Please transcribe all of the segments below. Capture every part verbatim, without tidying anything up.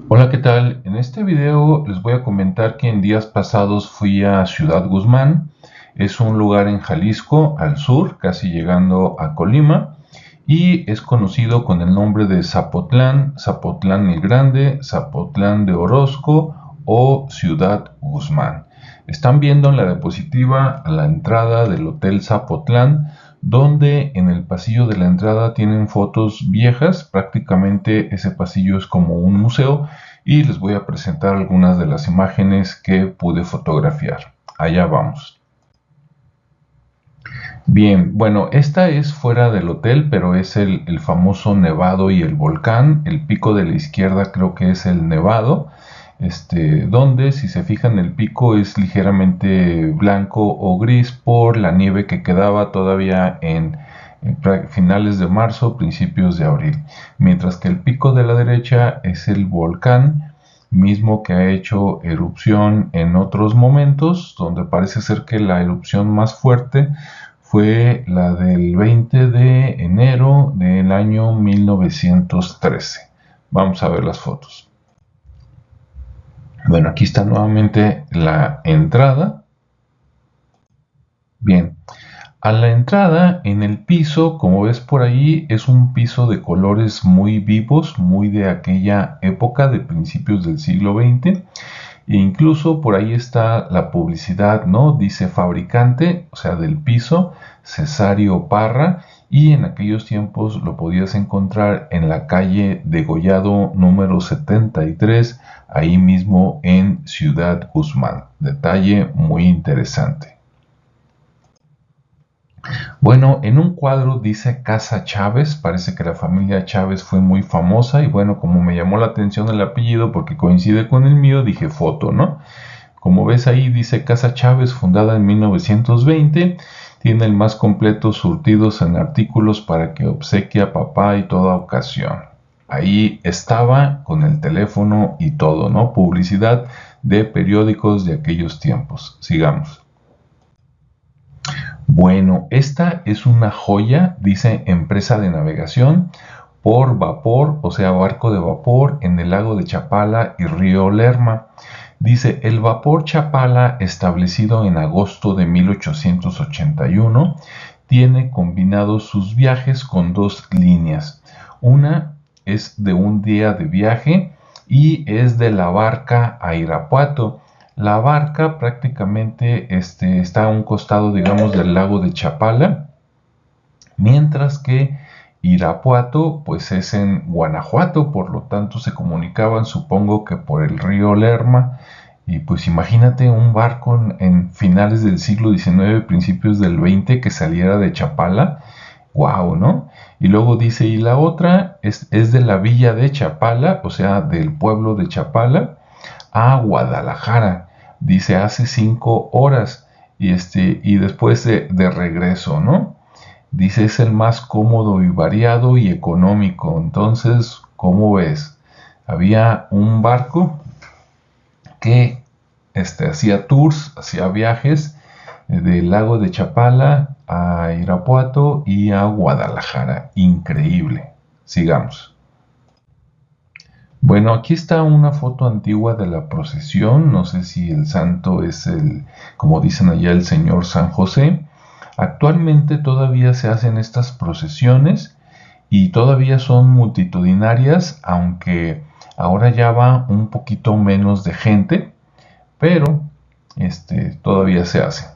Hola, ¿qué tal? En este video les voy a comentar que en días pasados fui a Ciudad Guzmán. Es un lugar en Jalisco, al sur, casi llegando a Colima, y es conocido con el nombre de Zapotlán, Zapotlán el Grande, Zapotlán de Orozco o Ciudad Guzmán. Están viendo en la diapositiva a la entrada del Hotel Zapotlán, donde en el pasillo de la entrada tienen fotos viejas. Prácticamente ese pasillo es como un museo y les voy a presentar algunas de las imágenes que pude fotografiar. Allá vamos. Bien, bueno, esta es fuera del hotel, pero es el, el famoso Nevado y el volcán. El pico de la izquierda creo que es el Nevado, este, donde si se fijan el pico es ligeramente blanco o gris por la nieve que quedaba todavía en, en finales de marzo, principios de abril. Mientras que el pico de la derecha es el volcán mismo que ha hecho erupción en otros momentos, donde parece ser que la erupción más fuerte fue la del veinte de enero del año mil novecientos trece. Vamos a ver las fotos. Bueno, aquí está nuevamente la entrada. Bien, a la entrada en el piso, como ves por ahí, es un piso de colores muy vivos, muy de aquella época de principios del siglo veinte. E incluso por ahí está la publicidad, ¿no? Dice fabricante, o sea, del piso, Cesario Parra, y en aquellos tiempos lo podías encontrar en la calle Degollado número setenta y tres, ahí mismo en Ciudad Guzmán. Detalle muy interesante. Bueno, en un cuadro dice Casa Chávez, parece que la familia Chávez fue muy famosa y bueno, como me llamó la atención el apellido porque coincide con el mío, dije foto, ¿no? Como ves ahí dice Casa Chávez, fundada en mil novecientos veinte, tiene el más completo surtidos en artículos para que obsequie a papá y toda ocasión. Ahí estaba con el teléfono y todo, ¿no? Publicidad de periódicos de aquellos tiempos. Sigamos. Bueno, esta es una joya, dice empresa de navegación por vapor, o sea, barco de vapor en el lago de Chapala y río Lerma. Dice, el vapor Chapala, establecido en agosto de mil ochocientos ochenta y uno, tiene combinados sus viajes con dos líneas. Una es de un día de viaje y es de la barca a Irapuato. La barca prácticamente este, está a un costado, digamos, del lago de Chapala, mientras que Irapuato, pues es en Guanajuato, por lo tanto se comunicaban, supongo que por el río Lerma, y pues imagínate un barco en, en finales del siglo diecinueve, principios del veinte, que saliera de Chapala, wow, ¿no? Y luego dice, y la otra es, es de la villa de Chapala, o sea, del pueblo de Chapala, a Guadalajara. Dice hace cinco horas y, este, y después de, de regreso, ¿no? Dice es el más cómodo y variado y económico. Entonces, ¿cómo ves? Había un barco que este, hacía tours, hacía viajes eh, del lago de Chapala a Irapuato y a Guadalajara. Increíble. Sigamos. Bueno, aquí está una foto antigua de la procesión. No sé si el santo es el, como dicen allá, el señor San José. Actualmente todavía se hacen estas procesiones y todavía son multitudinarias, aunque ahora ya va un poquito menos de gente, pero este, todavía se hace.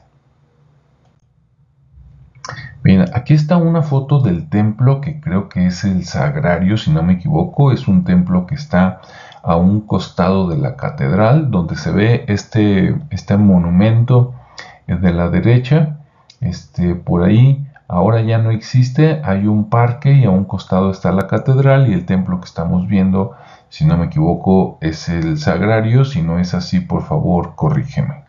Bien, aquí está una foto del templo que creo que es el Sagrario, si no me equivoco. Es un templo que está a un costado de la catedral, donde se ve este, este monumento de la derecha. Este, por ahí ahora ya no existe, hay un parque y a un costado está la catedral y el templo que estamos viendo, si no me equivoco, es el Sagrario. Si no es así, por favor, corrígeme.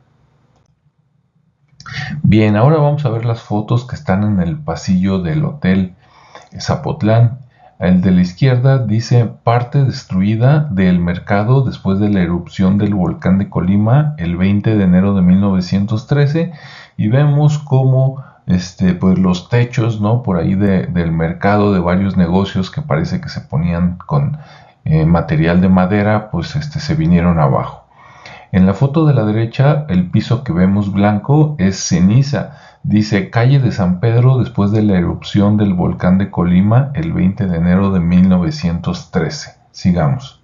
Bien, ahora vamos a ver las fotos que están en el pasillo del Hotel Zapotlán. El de la izquierda dice parte destruida del mercado después de la erupción del volcán de Colima el veinte de enero de mil novecientos trece y vemos cómo este, pues los techos, ¿no? Por ahí de, del mercado de varios negocios que parece que se ponían con eh, material de madera, pues este, se vinieron abajo. En la foto de la derecha, el piso que vemos blanco es ceniza. Dice calle de San Pedro después de la erupción del volcán de Colima el veinte de enero de mil novecientos trece. Sigamos.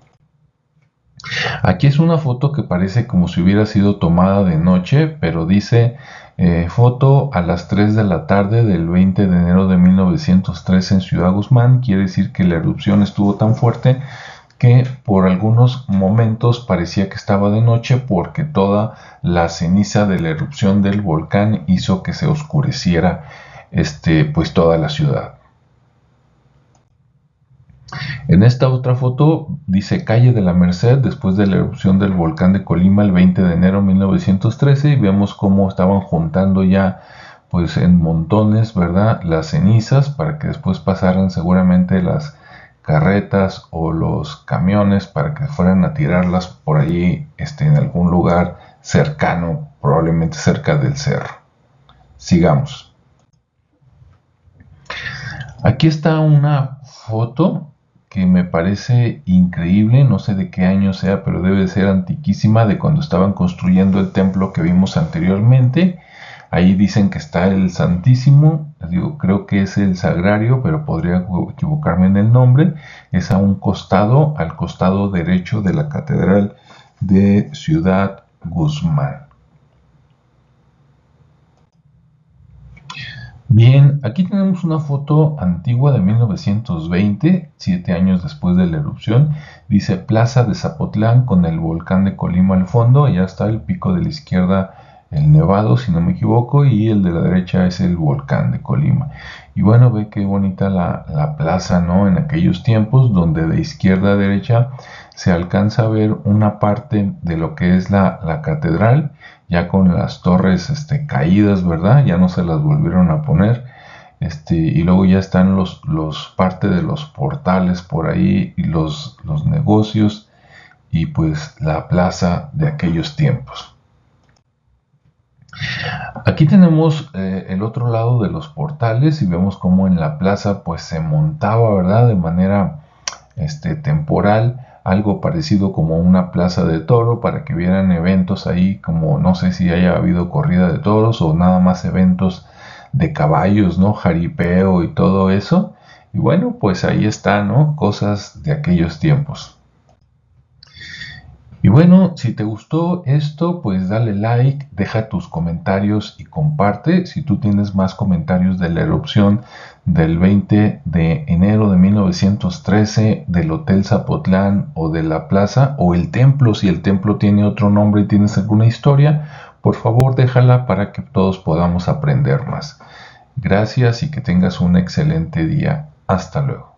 Aquí es una foto que parece como si hubiera sido tomada de noche, pero dice eh, foto a las tres de la tarde del veinte de enero de mil novecientos trece en Ciudad Guzmán. Quiere decir que la erupción estuvo tan fuerte que por algunos momentos parecía que estaba de noche, porque toda la ceniza de la erupción del volcán hizo que se oscureciera este, pues toda la ciudad. En esta otra foto dice calle de la Merced después de la erupción del volcán de Colima el veinte de enero de mil novecientos trece, y vemos cómo estaban juntando ya pues en montones, ¿verdad?, las cenizas para que después pasaran seguramente las carretas o los camiones para que fueran a tirarlas por allí este, en algún lugar cercano, probablemente cerca del cerro. Sigamos. Aquí está una foto que me parece increíble, no sé de qué año sea, pero debe ser antiquísima, de cuando estaban construyendo el templo que vimos anteriormente. Ahí dicen que está el Santísimo, digo, creo que es el Sagrario, pero podría equivocarme en el nombre. Es a un costado, al costado derecho de la Catedral de Ciudad Guzmán. Bien, aquí tenemos una foto antigua de mil novecientos veinte, siete años después de la erupción. Dice Plaza de Zapotlán con el volcán de Colima al fondo. Allá está el pico de la izquierda, el Nevado, si no me equivoco, y el de la derecha es el volcán de Colima. Y bueno, ve qué bonita la, la plaza, ¿no? En aquellos tiempos, donde de izquierda a derecha se alcanza a ver una parte de lo que es la, la catedral, ya con las torres este, caídas, ¿verdad? Ya no se las volvieron a poner. Este, y luego ya están los, los parte de los portales por ahí, y los, los negocios, y pues la plaza de aquellos tiempos. Aquí tenemos eh, el otro lado de los portales, y vemos cómo en la plaza pues se montaba, ¿verdad?, de manera este, temporal, algo parecido como una plaza de toro, para que vieran eventos ahí, como no sé si haya habido corrida de toros o nada más eventos de caballos, ¿no?, jaripeo y todo eso. Y bueno, pues ahí está, ¿no?, cosas de aquellos tiempos. Y bueno, si te gustó esto, pues dale like, deja tus comentarios y comparte. Si tú tienes más comentarios de la erupción del veinte de enero de mil novecientos trece, del Hotel Zapotlán o de la plaza o el templo, si el templo tiene otro nombre y tienes alguna historia, por favor déjala para que todos podamos aprender más. Gracias y que tengas un excelente día. Hasta luego.